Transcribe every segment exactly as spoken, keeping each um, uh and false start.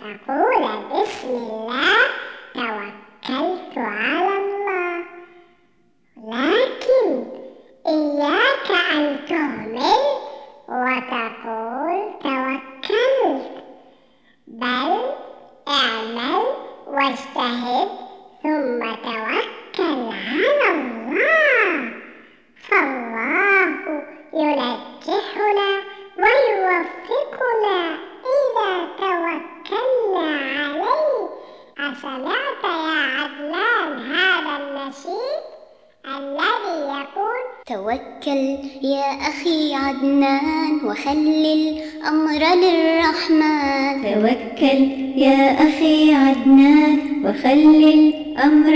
وتقول بسم الله توكلت على الله. لكن إياك أن تهمل وتقول توكلت، بل اعمل واجتهد ثم توكل على الله، فالله ينجحنا ويوفقنا إذا توكلنا عليه. أسمعت يا عدنان هذا النشيد الذي يقول: توكل يا أخي عدنان وخل الأمر للرحمن. توكل يا أخي عدنان وخل الأمر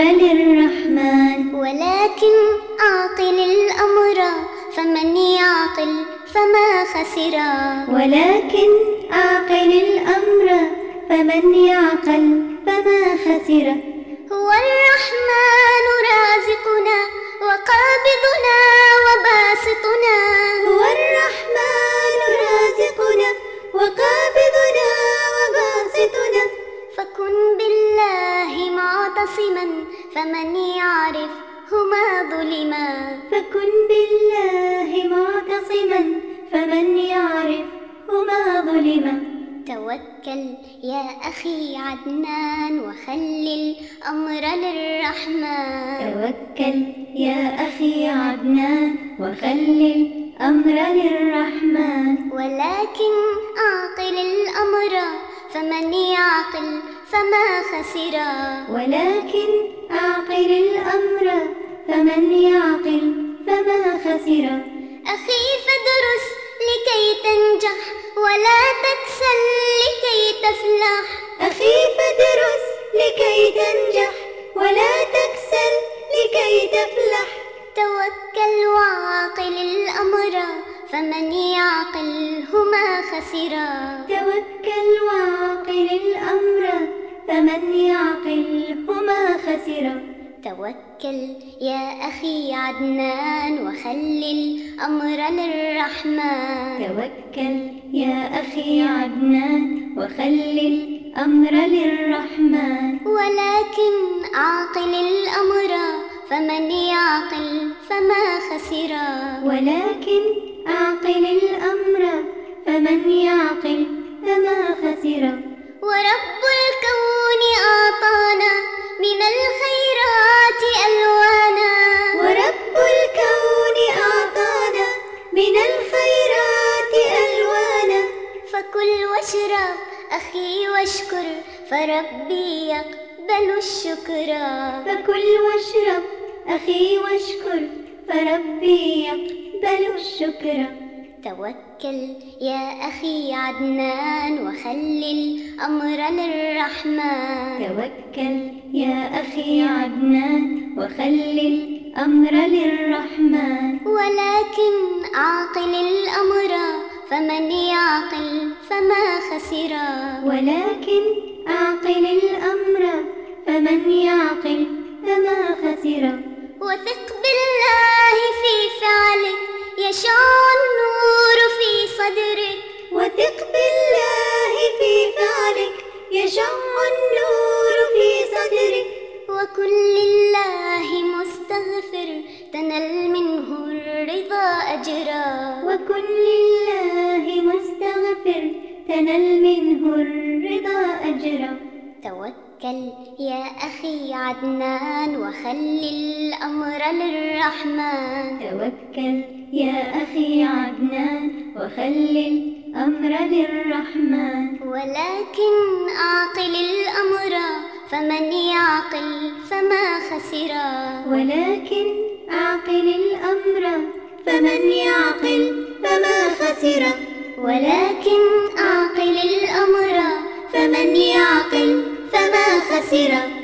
للرحمن. ولكن أعقل الأمر فمن يعقل فما خسرا. ولكن أعقل الأمر فمن يعقل فما خسر. هو الرحمن رازقنا وقابضنا وباسطنا. هو الرحمن رازقنا وقابضنا وباسطنا. فكن بالله معتصما فمن يعرف هما ظلما. فكن بالله معتصما فمن يعرف هما ظلما. توكل يا أخي عدنان وخل الأمر للرحمن. توكل يا أخي عدنان وخل الأمر للرحمن. ولكن أعقل الأمر فمن يعقل فما خسرا. ولكن أعقل الأمر فمن يعقل فما خسر. أخي فادرس لكي تنجح ولا تكسل لكي تفلح. أخي فادرس لكي تنجح ولا تكسل لكي تفلح. توكل وعاقل الأمر فمن يعقل هما خسرا. توكل وعاقل الأمر فمن يعقل هما خسر. توكل يا أخي عدنان وخل الأمر للرحمن. توكل يا أخي عدنان وخل الأمر للرحمن. ولكن أعقل الأمر فمن يعقل فما خسرا. ولكن أعقل الأمر فمن يعقل فما خسر. ورب الكون أعطانا من الخيرات ألوانا. ورب الكون أعطانا من الخيرات ألوانا. فكل واشرب أخي واشكر فربي يقبل الشكرا. فكل واشرب أخي واشكر فربي يقبل الشكر. توكل يا أخي عدنان وخل الأمر للرحمن. توكل يا أخي عدنان وخل الأمر للرحمن. ولكن أعقل الأمر فمن يعقل فما خسرا. ولكن أعقل الأمر فمن يعقل فما خسر. وثق بالله في فعلك يشع النور في صدرك. وثق بالله في فعلك يشع النور في صدرك. وكن لله مستغفر تنل منه الرضا أجرا. وكن لله مستغفر تنل منه الرضا أجرا. توكل يا أخي عدنان وخل الأمر للرحمن. توكل يا أخي عدنان وخل الأمر للرحمن. ولكن أعقل الأمر فمن يعقل فما خسرا. ولكن أعقل الأمر فمن يعقل فما خسر. ولكن أعقل الأمر فمن يعقل فما خسر.